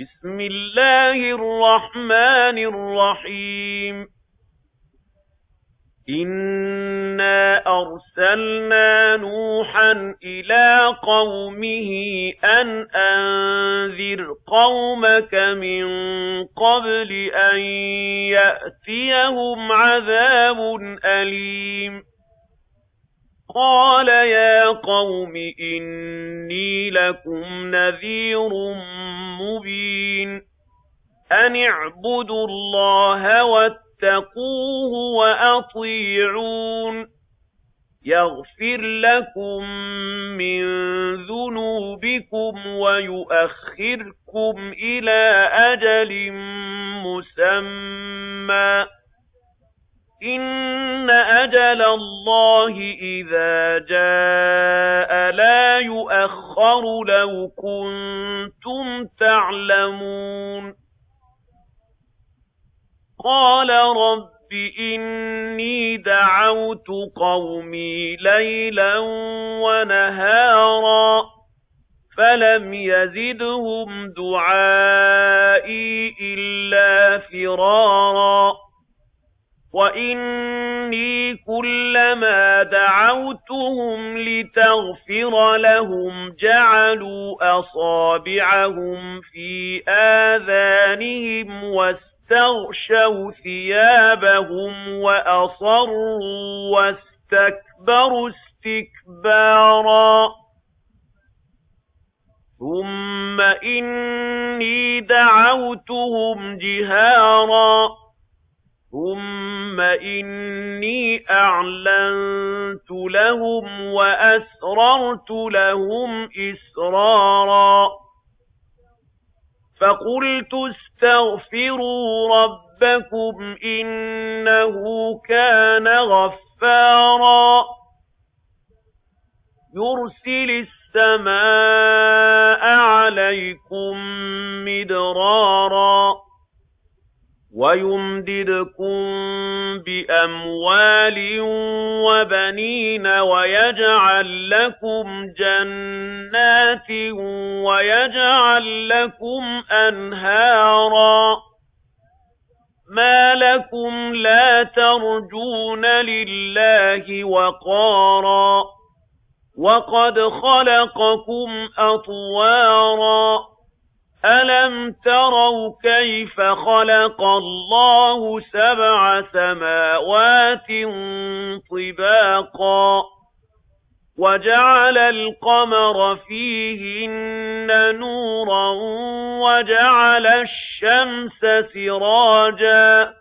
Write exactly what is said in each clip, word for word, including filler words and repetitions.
بسم الله الرحمن الرحيم إنا أرسلنا نوحا إلى قومه أن أنذر قومك من قبل أن يأتيهم عذاب أليم قال يا قوم إني لكم نذير مبين أن اعبدوا الله واتقوه وأطيعون يغفر لكم من ذنوبكم ويؤخركم إلى أجل مسمى إن أجل الله إذا جاء لا يؤخر لو كنتم تعلمون قال رب إني دعوت قومي ليلا ونهارا فلم يزدهم دعائي إلا فرارا وإني كلما دعوتهم لتغفر لهم جعلوا أصابعهم في آذانهم واستغشوا ثيابهم وأصروا واستكبروا استكبارا ثم إني دعوتهم جهارا ثم إني أعلنت لهم وأسررت لهم إسرارا فقلت استغفروا ربكم إنه كان غفارا يرسل السماء عليكم مدرارا ويمددكم بأموال وبنين ويجعل لكم جنات ويجعل لكم أنهارا ما لكم لا ترجون لله وقارا وقد خلقكم أطوارا ألم تروا كيف خلق الله سبع سماوات طباقا وجعل القمر فيهن نورا وجعل الشمس سراجا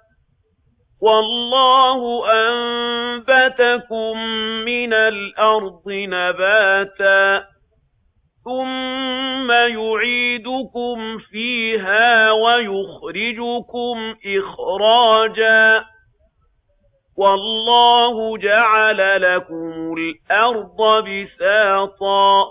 والله أنبتكم من الأرض نباتا ثم يعيدكم فيها ويخرجكم إخراجا والله جعل لكم الأرض بساطا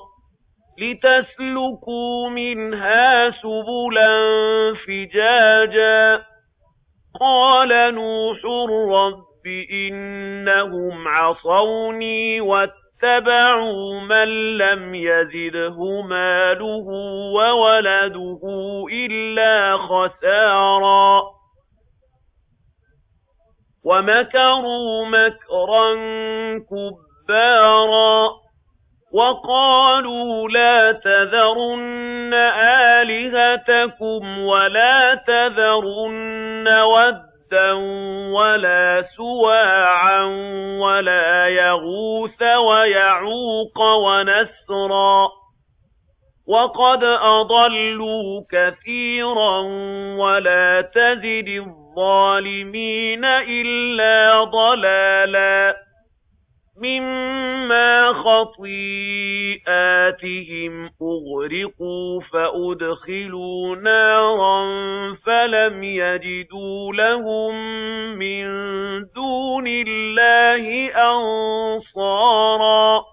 لتسلكوا منها سبلا فجاجا قال نوح رب إنهم عصوني واتبعوا من لم يزده ماله وولده إلا خسارا ومكروا مكرا كبارا وقالوا لا تذرن آلهتكم ولا تذرن ودا ولا سواعا ولا يغوث ويعوق ونسرا وقد أضلوا كثيرا ولا تزد الظالمين إلا ضلالا مما خطيئاتهم أغرقوا فأدخلوا نارا فلم يجدوا لهم من دون الله أنصارا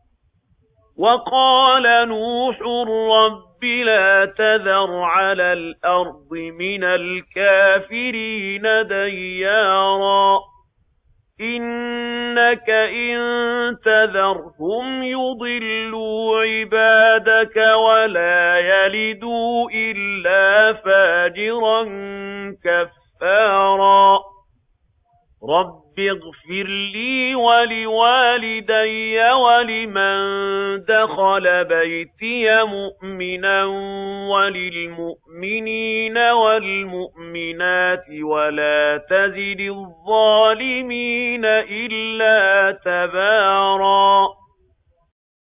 وقال نوح رب لا تذر على الأرض من الكافرين ديارا إِنَّكَ إِن تَذَرْهُمْ يُضِلُّوا عِبَادَكَ وَلَا يَلِدُوا إِلَّا فَاجِرًا كَفَّارًا رَبِّ اغْفِرْ لِي وَلِوَالِدَيَّ وَلِمَن دَخَلَ بَيْتِيَ مُؤْمِنًا وَلِلْمُؤْمِنِينَ وَالْمُؤْمِنَاتِ وَلَا تَزِدِ الظَّالِمِينَ إِلَّا تَبَارًا